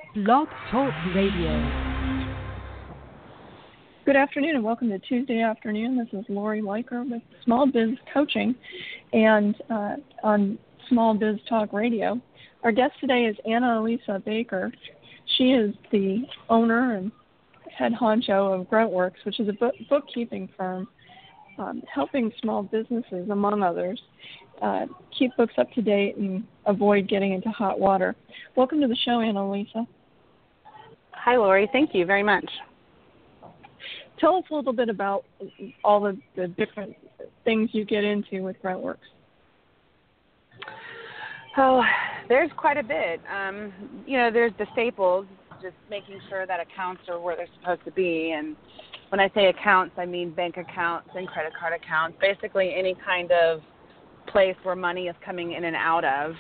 Blog Talk Radio. Good afternoon and welcome to Tuesday afternoon. This is Lori Leiker with Small Biz Coaching and on Small Biz Talk Radio. Our guest today is Anna Elisa Baker. She is the owner and head honcho of Gruntworks, which is a bookkeeping firm helping small businesses, among others, keep books up to date and avoid getting into hot water. Welcome to the show, Anna Elisa. Hi, Lori. Thank you very much. Tell us a little bit about all the different things you get into with Gruntworks. Oh, there's quite a bit. There's the staples, just making sure that accounts are where they're supposed to be. And when I say accounts, I mean bank accounts and credit card accounts, basically any kind of place where money is coming in and out of.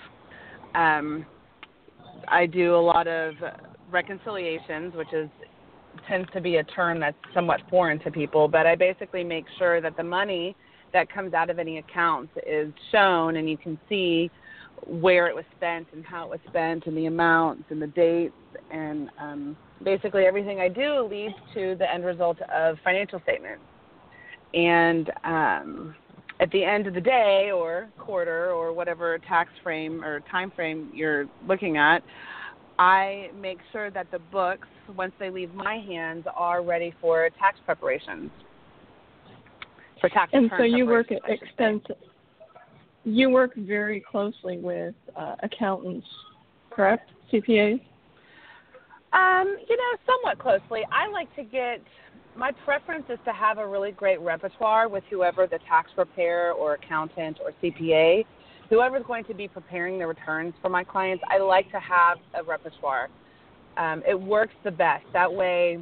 I do a lot of reconciliations, which tends to be a term that's somewhat foreign to people, but I basically make sure that the money that comes out of any accounts is shown and you can see where it was spent and how it was spent and the amounts and the dates, and basically everything I do leads to the end result of financial statements. And at the end of the day or quarter or whatever tax frame or time frame you're looking at, I make sure that the books, once they leave my hands, are ready for tax preparations. For tax and so you work at extensive. You work very closely with accountants, correct? CPAs? Somewhat closely. I like to my preference is to have a really great repertoire with whoever the tax preparer or accountant or CPA, whoever's going to be preparing the returns for my clients. I like to have a repertoire. It works the best. That way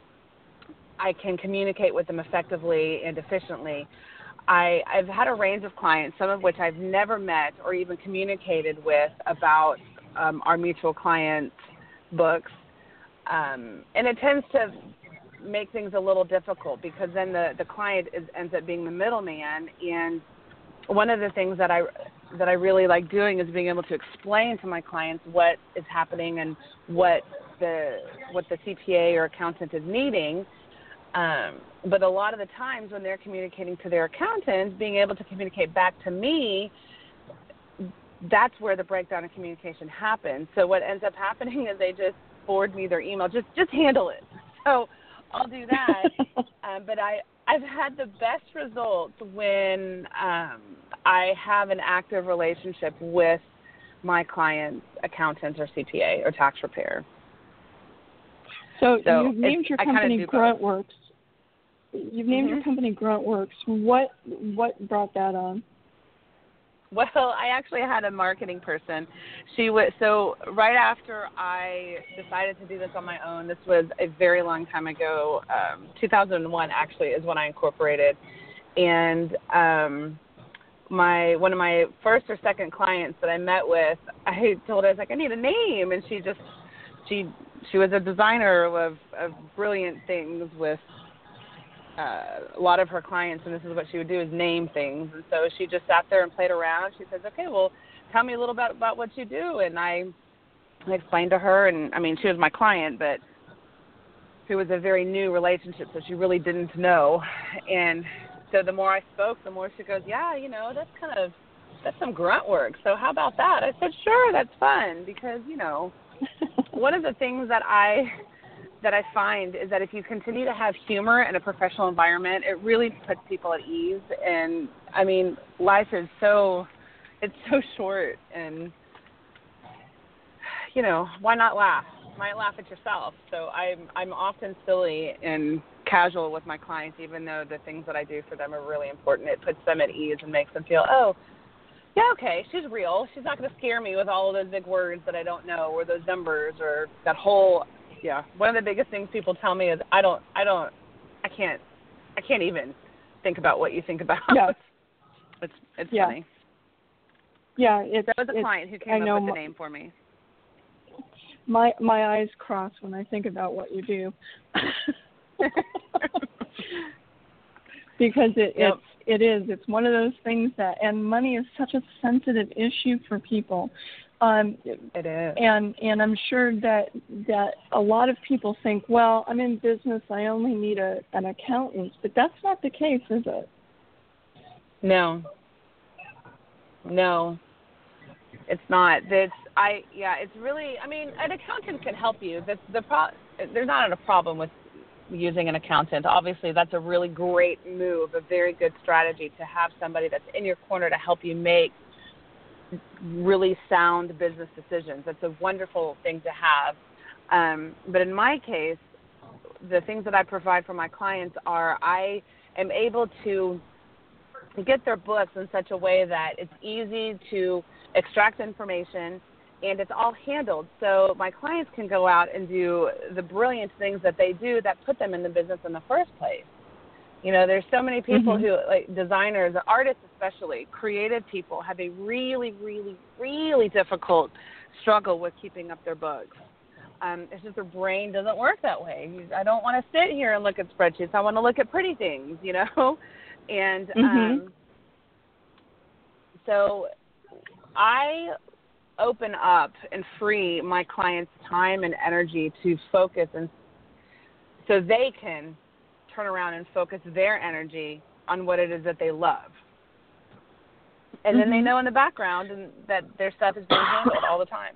I can communicate with them effectively and efficiently. I've had a range of clients, some of which I've never met or even communicated with about our mutual client books. And it tends to make things a little difficult because then the client ends up being the middleman. And one of the things that I really like doing is being able to explain to my clients what is happening and what the CPA or accountant is needing. But a lot of the times when they're communicating to their accountant, being able to communicate back to me, that's where the breakdown in communication happens. So what ends up happening is they just forward me their email. Just handle it. So I'll do that. But I've had the best results when I have an active relationship with my client's accountant or CPA or tax preparer. So you've named your company Gruntworks. You've named your company Gruntworks. What brought that on? Well, I actually had a marketing person. So right after I decided to do this on my own, this was a very long time ago, 2001 actually is when I incorporated. And one of my first or second clients that I met with, I told her, I was like, I need a name. And she was a designer of brilliant things with a lot of her clients, and this is what she would do is name things. And so she just sat there and played around. She says, okay, well, tell me a little bit about what you do. And I explained to her, and I mean, she was my client, but it was a very new relationship, so she really didn't know. And so the more I spoke, the more she goes, yeah, that's some grunt work. So how about that? I said, sure, that's fun, because, one of the things that I find is that if you continue to have humor in a professional environment, it really puts people at ease. And I mean, life is it's so short, and why not laugh? Why laugh at yourself? So I'm often silly and casual with my clients, even though the things that I do for them are really important. It puts them at ease and makes them feel, oh, yeah, okay, she's real. She's not going to scare me with all of those big words that I don't know, or those numbers, or that whole. Yeah, one of the biggest things people tell me is I can't even think about what you think about. Yeah. It's funny. Yeah, that was a client who came up with the name for me. My eyes cross when I think about what you do. Because it's one of those things that, and money is such a sensitive issue for people. It is. And I'm sure that a lot of people think, well, I'm in business, I only need an accountant, but that's not the case, is it? No, it's not. It's really. I mean, an accountant can help you. There's not a problem with using an accountant. Obviously, that's a really great move, a very good strategy to have somebody that's in your corner to help you make really sound business decisions. That's a wonderful thing to have. But in my case, the things that I provide for my clients are I am able to get their books in such a way that it's easy to extract information and it's all handled. So my clients can go out and do the brilliant things that they do that put them in the business in the first place. You know, there's so many people who, like designers, artists especially, creative people, have a really, really, really difficult struggle with keeping up their books. It's just their brain doesn't work that way. I don't want to sit here and look at spreadsheets. I want to look at pretty things, you know. And so I open up and free my clients' time and energy to focus, and so they can turn around and focus their energy on what it is that they love. And then they know in the background and that their stuff is being handled all the time.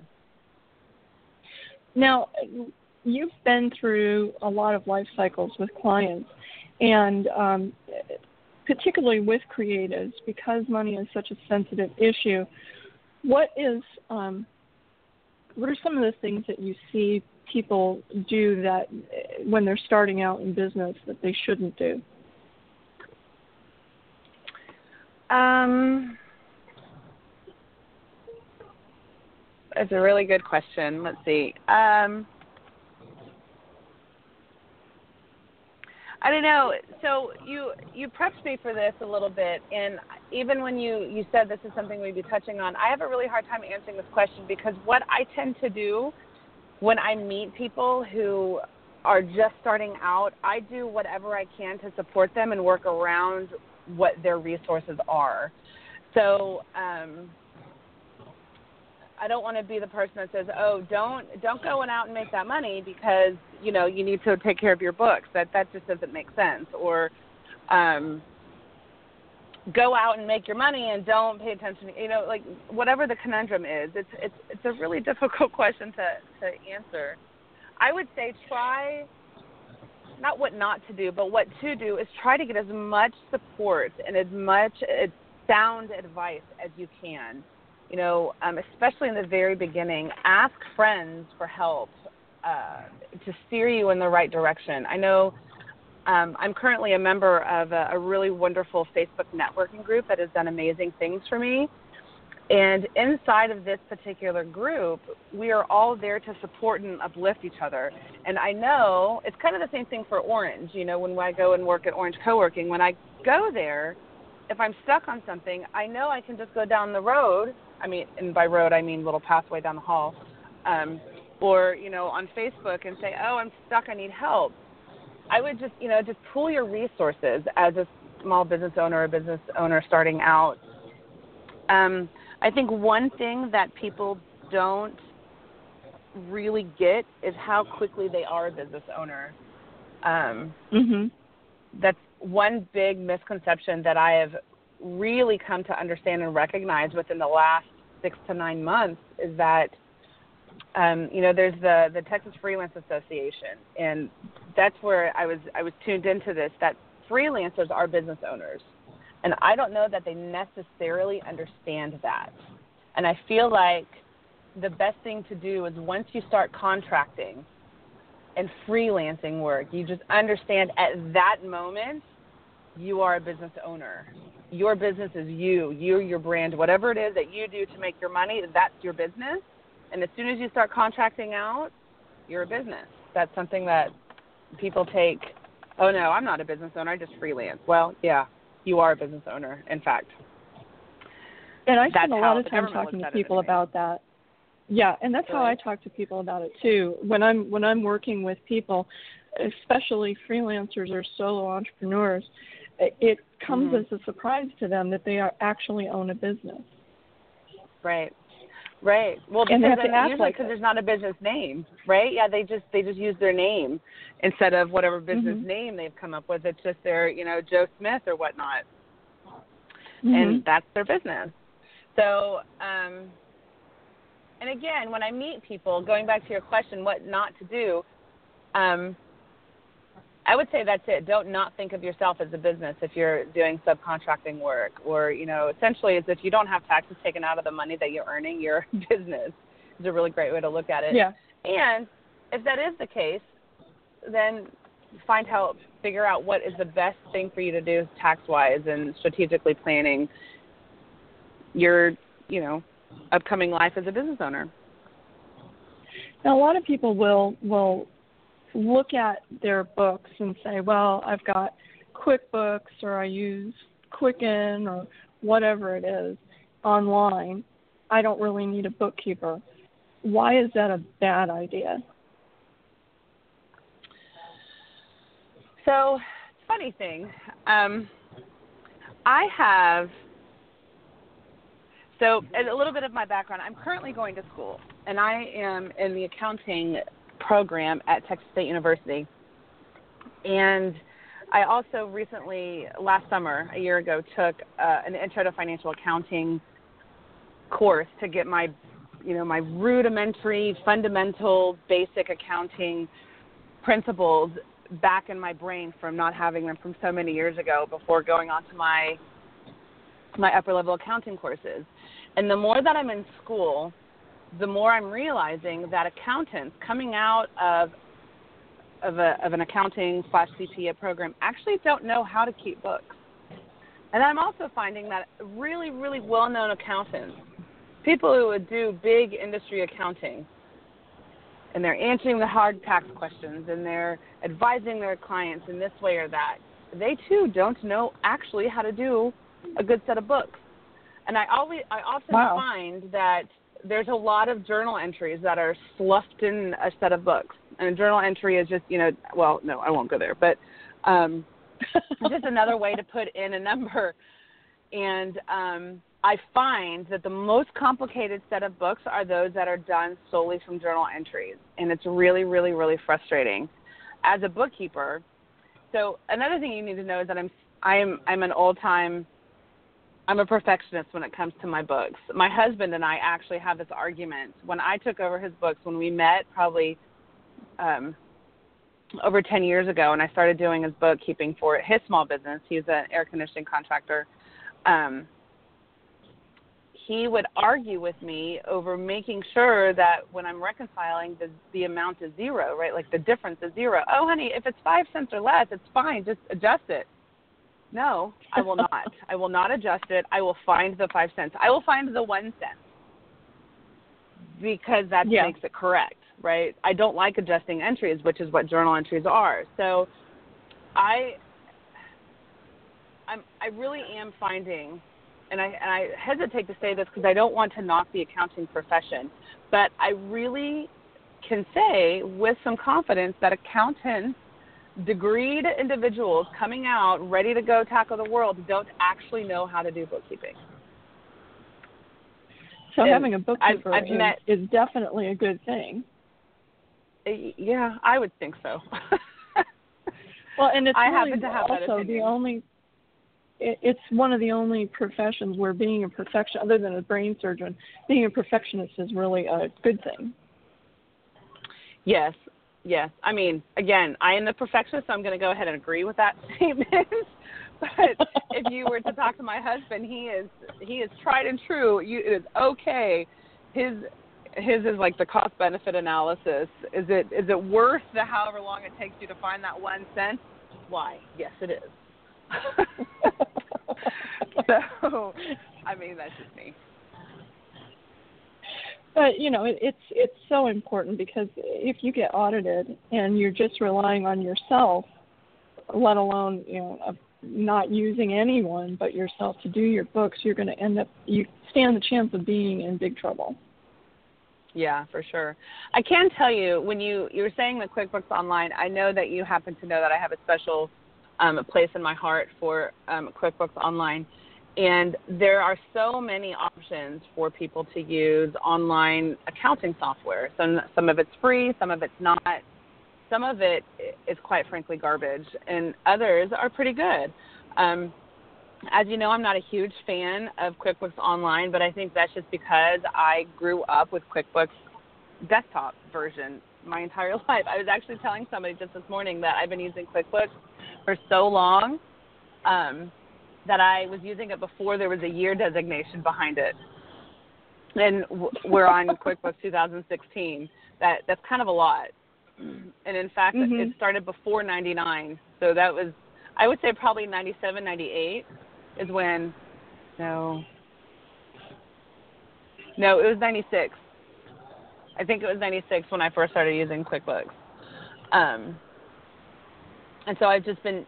Now, you've been through a lot of life cycles with clients, and particularly with creatives, because money is such a sensitive issue. What are some of the things that you see people do that when they're starting out in business that they shouldn't do? It's a really good question. Let's see. I don't know. So you prepped me for this a little bit, and even when you said this is something we'd be touching on, I have a really hard time answering this question because what I tend to do when I meet people who are just starting out, I do whatever I can to support them and work around what their resources are. So I don't want to be the person that says, "Oh, don't go out and make that money because you know you need to take care of your books." That just doesn't make sense. Or go out and make your money and don't pay attention. You know, like whatever the conundrum is, it's a really difficult question to answer. I would say try not what not to do, but what to do is try to get as much support and as much sound advice as you can. You know, especially in the very beginning, ask friends for help to steer you in the right direction. I know I'm currently a member of a really wonderful Facebook networking group that has done amazing things for me. And inside of this particular group, we are all there to support and uplift each other. And I know it's kind of the same thing for Orange. You know, when I go and work at Orange Co-working, when I go there, if I'm stuck on something, I know I can just go down the road. I mean, and by road, I mean little pathway down the hall. Or, you know, on Facebook and say, "Oh, I'm stuck, I need help." I would just, you know, just pool your resources as a small business owner or business owner starting out. I think one thing that people don't really get is how quickly they are a business owner. That's one big misconception that I have really come to understand and recognize within the last 6 to 9 months is that, you know, there's the Texas Freelance Association, and that's where I was tuned into this, that freelancers are business owners. And I don't know that they necessarily understand that. And I feel like the best thing to do is once you start contracting and freelancing work, you just understand at that moment you are a business owner. Your business is you, your brand, whatever it is that you do to make your money, that's your business. And as soon as you start contracting out, you're a business. That's something that people take, "Oh, no, I'm not a business owner, I just freelance." Well, yeah, you are a business owner, in fact. And I spend a lot of time talking to people about that. Yeah, and that's how I talk to people about it too. When I'm working with people, especially freelancers or solo entrepreneurs, it comes as a surprise to them that they actually own a business. Right. Right. Well, and they because have to act usually like because there's not a business name, right? Yeah, they just use their name instead of whatever business name they've come up with. It's just their, Joe Smith or whatnot, and that's their business. So, and again, when I meet people, going back to your question, what not to do, I would say that's it. Don't not think of yourself as a business if you're doing subcontracting work, or, essentially as if you don't have taxes taken out of the money that you're earning, you're a business. It's a really great way to look at it. Yeah. And if that is the case, then find help, figure out what is the best thing for you to do tax-wise and strategically planning your, upcoming life as a business owner. Now, a lot of people will look at their books and say, well, I've got QuickBooks, or I use Quicken, or whatever it is online. I don't really need a bookkeeper. Why is that a bad idea? So, funny thing, So a little bit of my background, I'm currently going to school, and I am in the accounting program at Texas State University. And I also recently, last summer, a year ago, took an Intro to Financial Accounting course to get my, my rudimentary, fundamental, basic accounting principles back in my brain from not having them from so many years ago before going on to my upper level accounting courses. And the more that I'm in school, the more I'm realizing that accountants coming out of an accounting / CPA program actually don't know how to keep books. And I'm also finding that really, really well-known accountants, people who would do big industry accounting, and they're answering the hard tax questions, and they're advising their clients in this way or that, they too don't know actually how to do a good set of books. And I often find that there's a lot of journal entries that are sloughed in a set of books. And a journal entry is just, well, no, I won't go there, but just another way to put in a number. And I find that the most complicated set of books are those that are done solely from journal entries. And it's really, really, really frustrating as a bookkeeper. So another thing you need to know is that I'm a perfectionist when it comes to my books. My husband and I actually have this argument. When I took over his books, when we met probably over 10 years ago, and I started doing his bookkeeping for his small business, he's an air conditioning contractor, he would argue with me over making sure that when I'm reconciling, the amount is zero, right? Like the difference is zero. Oh, honey, if it's 5 cents or less, it's fine. Just adjust it. No, I will not. I will not adjust it. I will find the 5 cents. I will find the 1 cent because that makes it correct, right? I don't like adjusting entries, which is what journal entries are. So I really am finding, and I hesitate to say this because I don't want to knock the accounting profession, but I really can say with some confidence that accountants, degreed individuals coming out ready to go tackle the world, don't actually know how to do bookkeeping. So having a bookkeeper is definitely a good thing. Yeah, I would think so. Well, and it's I really happen to have that opinion. It's one of the only professions where being a perfectionist, other than a brain surgeon, being a perfectionist is really a good thing. Yes. Yes. I mean, again, I am the perfectionist, so I'm going to go ahead and agree with that statement. But if you were to talk to my husband, he is tried and true. It is okay. His is like the cost-benefit analysis. Is it worth the however long it takes you to find that 1 cent? Why? Yes, it is. So, I mean, that's just me. But, it's so important because if you get audited and you're just relying on yourself, let alone, not using anyone but yourself to do your books, you're going to you stand the chance of being in big trouble. Yeah, for sure. I can tell you, when you were saying the QuickBooks Online, I know that you happen to know that I have a special place in my heart for QuickBooks Online. And there are so many options for people to use online accounting software. Some of it's free, some of it's not. Some of it is quite frankly garbage, and others are pretty good. As you know, I'm not a huge fan of QuickBooks Online, but I think that's just because I grew up with QuickBooks desktop version my entire life. I was actually telling somebody just this morning that I've been using QuickBooks for so long that I was using it before there was a year designation behind it. And we're on QuickBooks 2016. That's kind of a lot. And in fact, it started before 99. So that was, I would say probably 97, 98 is when, no, it was 96. I think it was 96 when I first started using QuickBooks. And so I've just been,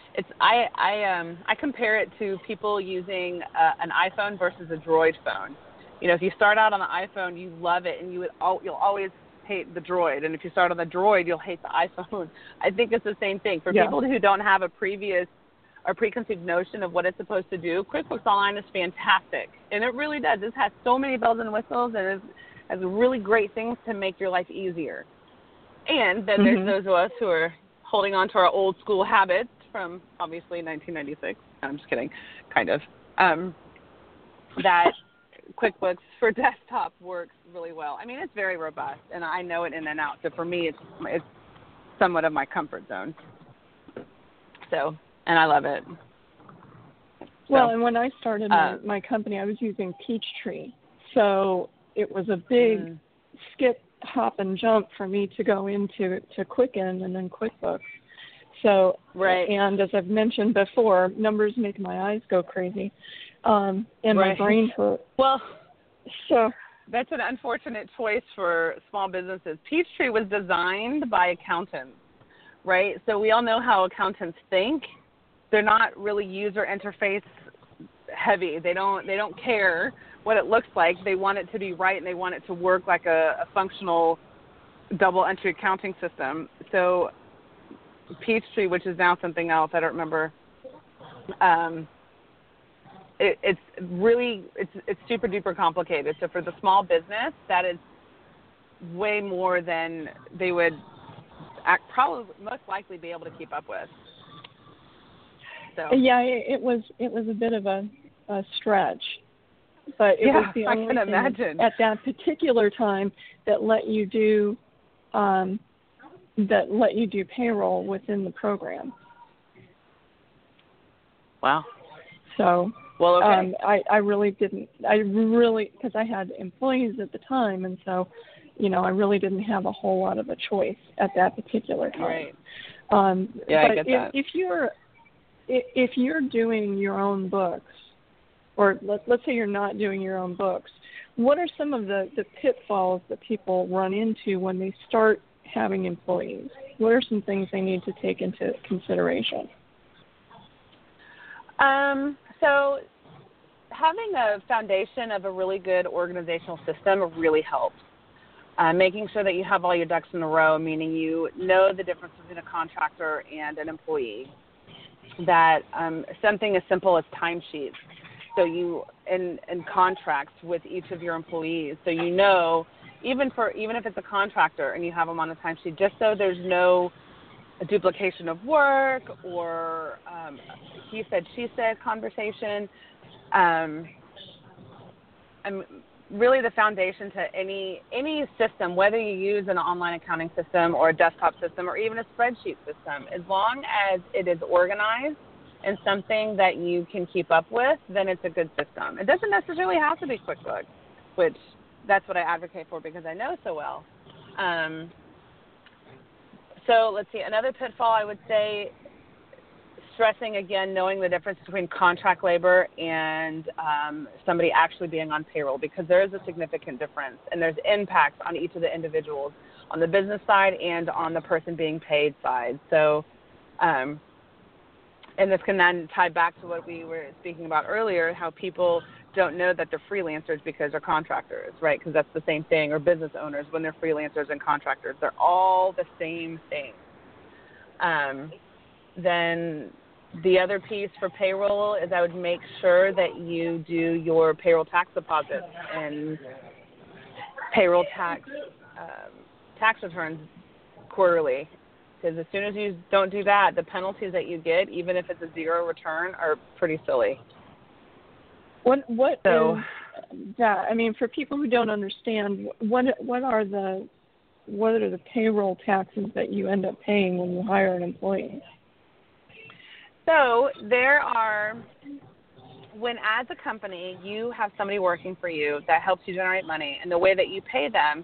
I compare it to people using an iPhone versus a Droid phone. You know, if you start out on the iPhone, you love it, and you'll always hate the Droid. And if you start on the Droid, you'll hate the iPhone. I think it's the same thing. For people who don't have a preconceived notion of what it's supposed to do, QuickBooks Online is fantastic. And it really does. It has so many bells and whistles, and it has really great things to make your life easier. And then there's those of us who are holding on to our old school habits from obviously 1996. I'm just kidding, kind of. That QuickBooks for desktop works really well. I mean, it's very robust, and I know it in and out. So for me, it's somewhat of my comfort zone. So, and I love it. Well, and when I started my company, I was using Peachtree. So it was a big skip, hop, and jump for me to go into Quicken and then QuickBooks. So, and as I've mentioned before, numbers make my eyes go crazy, and my brain hurt. Well, so that's an unfortunate choice for small businesses. Peachtree was designed by accountants, right? So we all know how accountants think. They're not really user interface heavy. They don't care what it looks like. They want it to be right, and they want it to work like a functional double entry accounting system. So Peachtree, which is now something else, I don't remember. It's super duper complicated. So for the small business, that is way more than they would probably most likely be able to keep up with. So yeah, it was a bit of a stretch, but it was the only thing at that particular time that let you do payroll within the program. Wow. So, well, okay. I really didn't, because I had employees at the time, and so, you know, I really didn't have a whole lot of a choice at that particular time. Right. But I get that. If you're doing your own books, or let's say you're not doing your own books, what are some of the pitfalls that people run into when they start having employees? What are some things they need to take into consideration? So having a foundation of a really good organizational system really helps. Making sure that you have all your ducks in a row, meaning you know the difference between a contractor and an employee. That something as simple as timesheets. So you in contracts with each of your employees. So you know, even if it's a contractor and you have them on a timesheet, just so there's no duplication of work or he said, she said conversation. Really the foundation to any system, whether you use an online accounting system or a desktop system or even a spreadsheet system, as long as it is organized and something that you can keep up with, then it's a good system. It doesn't necessarily have to be QuickBooks, which that's what I advocate for because I know so well. So let's see, another pitfall I would say, stressing again, knowing the difference between contract labor and somebody actually being on payroll, because there is a significant difference and there's impact on each of the individuals on the business side and on the person being paid side. So, and this can then tie back to what we were speaking about earlier, how people don't know that they're freelancers because they're contractors, right? Because that's the same thing, or business owners when they're freelancers and contractors. They're all the same thing. Then The other piece for payroll is I would make sure that you do your payroll tax deposits and payroll tax returns quarterly. Because as soon as you don't do that, the penalties that you get, even if it's a zero return, are pretty silly. What is that? I mean, for people who don't understand, what are the payroll taxes that you end up paying when you hire an employee? So there are, when as a company you have somebody working for you that helps you generate money, and the way that you pay them,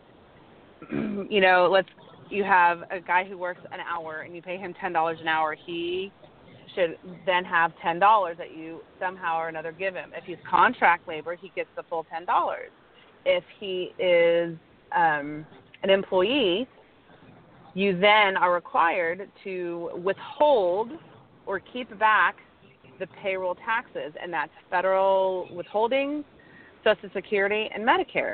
you have a guy who works an hour and you pay him $10 an hour. He should then have $10 that you somehow or another give him. If he's contract labor, he gets the full $10. If he is an employee, you then are required to withhold or keep back the payroll taxes, and that's federal withholding, Social Security, and Medicare.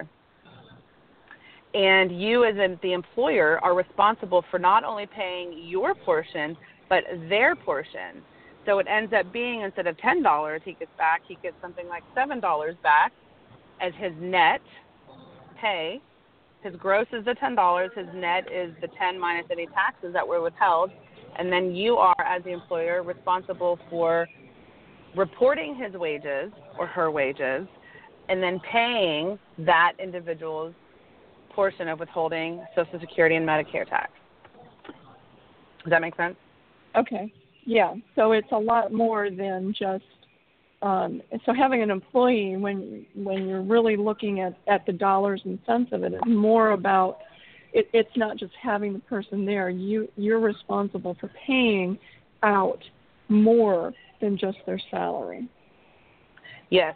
And you as the employer are responsible for not only paying your portion, but their portion. So it ends up being, instead of $10 he gets something like $7 back as his net pay. His gross is the $10, his net is the 10 minus any taxes that were withheld, and then you are, as the employer, responsible for reporting his wages or her wages and then paying that individual's portion of withholding Social Security and Medicare tax. Does that make sense? Okay. Yeah. So it's a lot more than just so having an employee, when you're really looking at the dollars and cents of it, it's more about it's not just having the person there. You're responsible for paying out more than just their salary. Yes.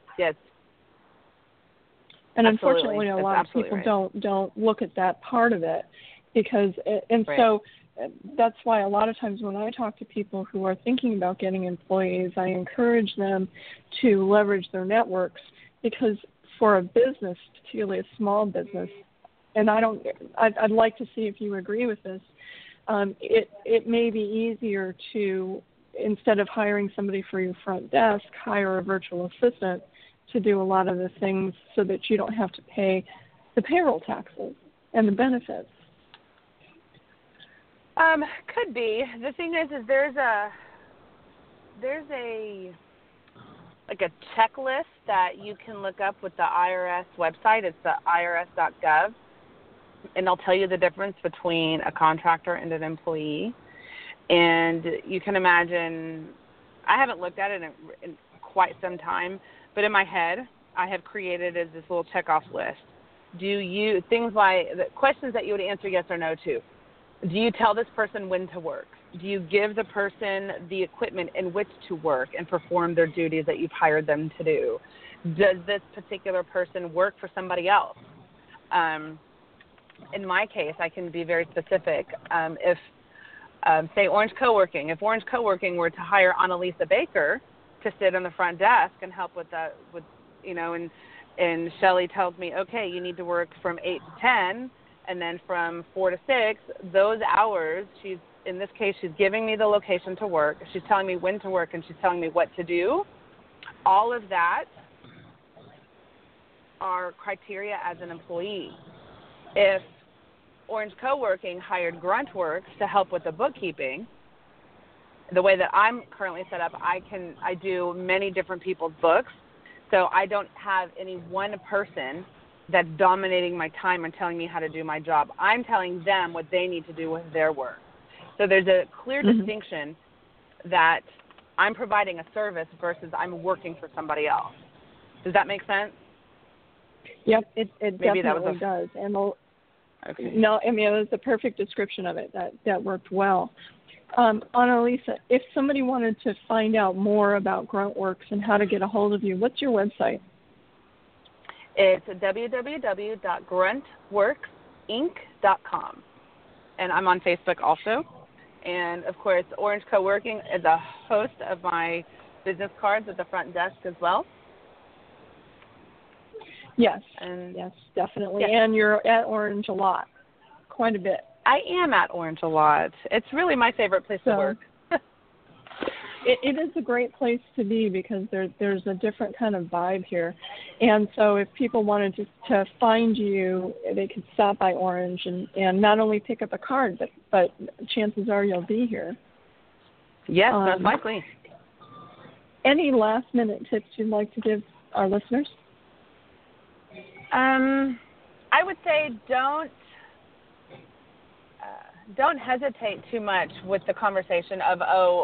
And Absolutely. Unfortunately, a That's lot of people right. don't look at that part of it because, and right. So that's why a lot of times when I talk to people who are thinking about getting employees, I encourage them to leverage their networks, because for a business, particularly a small business, and I'd like to see if you agree with this, it may be easier to, instead of hiring somebody for your front desk, hire a virtual assistant to do a lot of the things so that you don't have to pay the payroll taxes and the benefits. Could be. The thing is there's a like a checklist that you can look up with the IRS website. It's the irs.gov, and they'll tell you the difference between a contractor and an employee. And you can imagine, I haven't looked at it in quite some time, but in my head, I have created as this little checkoff list. Things like the questions that you would answer yes or no to. Do you tell this person when to work? Do you give the person the equipment in which to work and perform their duties that you've hired them to do? Does this particular person work for somebody else? In my case, I can be very specific. If say Orange Co-working, if Orange Co-working were to hire Annalisa Baker to sit on the front desk and help with that, and Shelley tells me, okay, you need to work from 8 to 10, and then from 4 to 6, those hours, in this case, she's giving me the location to work, she's telling me when to work, and she's telling me what to do. All of that are criteria as an employee. If Orange Co-working hired Gruntworks to help with the bookkeeping, the way that I'm currently set up, I do many different people's books, so I don't have any one person that's dominating my time and telling me how to do my job. I'm telling them what they need to do with their work. So there's a clear distinction that I'm providing a service versus I'm working for somebody else. Does that make sense? Yep, it definitely does. And okay. No, I mean, it was the perfect description of it. That worked well. Annalisa, if somebody wanted to find out more about Gruntworks and how to get a hold of you, what's your website? It's www.gruntworksinc.com. And I'm on Facebook also. And, of course, Orange Co-working is a host of my business cards at the front desk as well. Yes, and yes, definitely. Yes. And you're at Orange a lot, quite a bit. I am at Orange a lot. It's really my favorite place to work. it is a great place to be because there's a different kind of vibe here. And so if people wanted to find you, they could stop by Orange and not only pick up a card, but chances are you'll be here. Yes, most likely. Any last-minute tips you'd like to give our listeners? I would say don't hesitate too much with the conversation of,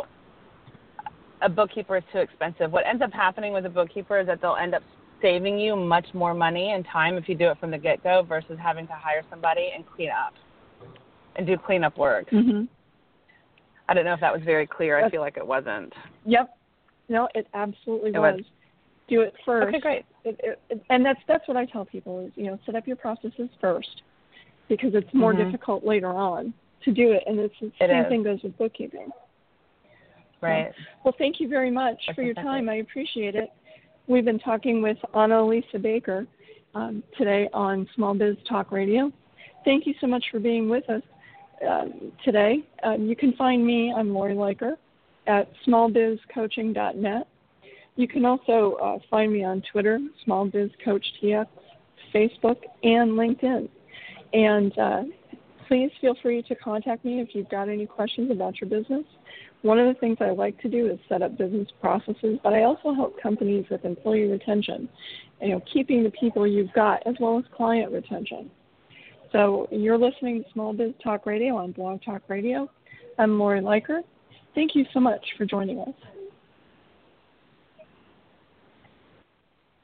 a bookkeeper is too expensive. What ends up happening with a bookkeeper is that they'll end up saving you much more money and time if you do it from the get-go versus having to hire somebody and clean up and do cleanup work. Mm-hmm. I don't know if that was very clear. I feel like it wasn't. Yep. No, it absolutely was. Do it first. Okay, great. And that's what I tell people is, set up your processes first because it's more difficult later on to do it. And the same thing goes with bookkeeping. Right. Well, thank you very much for your time. I appreciate it. We've been talking with Annalisa Baker today on Small Biz Talk Radio. Thank you so much for being with us today. You can find me, I'm Lori Leiker, at smallbizcoaching.net. You can also find me on Twitter, SmallBizCoachTX, Facebook, and LinkedIn. And please feel free to contact me if you've got any questions about your business. One of the things I like to do is set up business processes, but I also help companies with employee retention, keeping the people you've got as well as client retention. So you're listening to Small Biz Talk Radio on Blog Talk Radio. I'm Lori Leiker. Thank you so much for joining us.